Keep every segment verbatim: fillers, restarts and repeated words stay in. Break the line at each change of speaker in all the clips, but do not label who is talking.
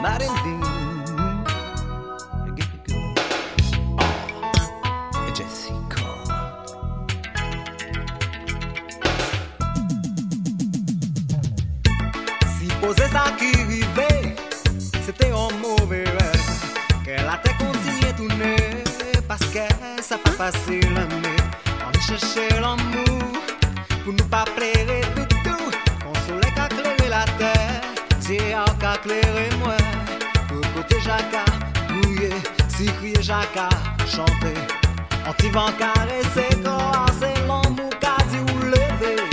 Marinding. Oh, Jessica. Si posait ça qui rivait, c'était un mauvais rêve. Qu'elle a été continué tourner, parce que ça pas facile à mettre. On cherchait l'amour, pour nous pas plaire tout tout. On soleil qu'a clairé la terre, Dieu a qu'a clairé moi. Tout côté Jacques mouillé, si crier Jacques chanter. On t'y va caresser corps, c'est l'amour qu'a dit ou lever.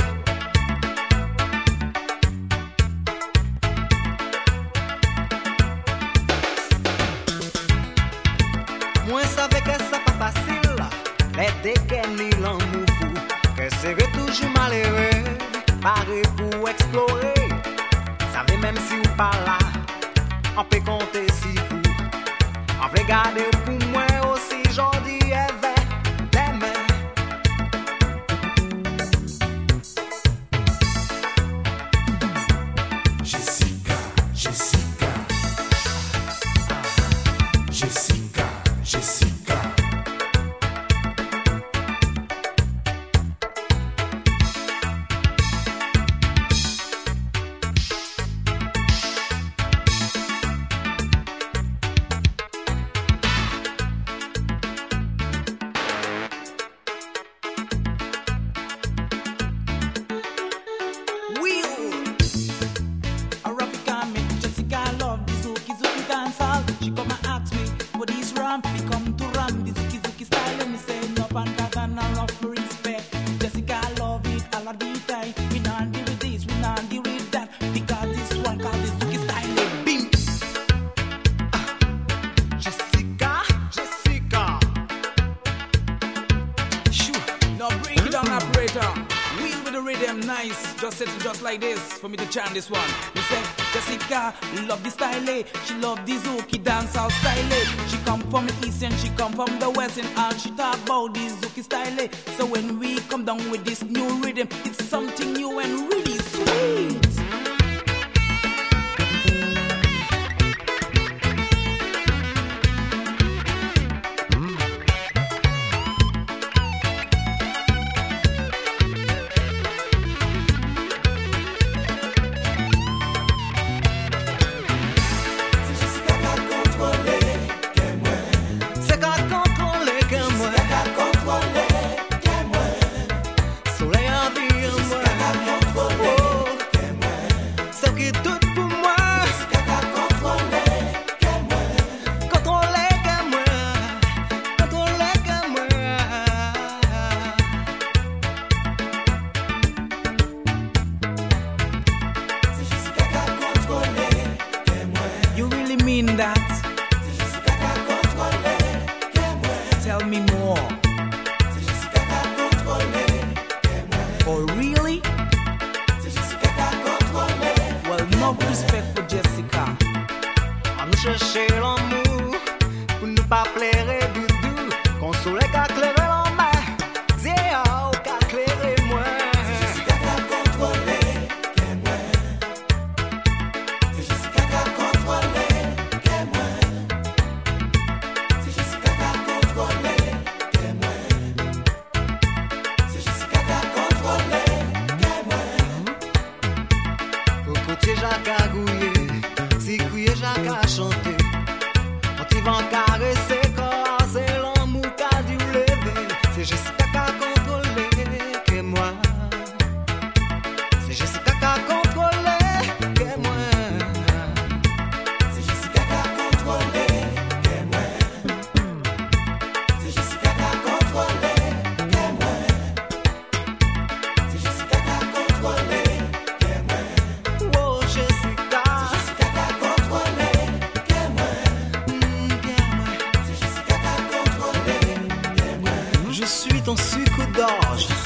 Moi savais que ça pas facile, mais dès qu'elle ni l'amour fou, que serait toujours malheureux, paré pour explorer. Savez même si ou pas là, on peut compter si vous, on veut garder pour moi aussi jodi et demain.
Jessica, Jessica, Jessica, Jessica.
Just like this, for me to chant this one. Me say, Jessica, love the style. She love the Zookie dancehall style. She come from the east and she come from the west, and all she talk about the Zookie style. So when we come down with this new rhythm, it's something new and really sweet.
Ton sucre d'orge.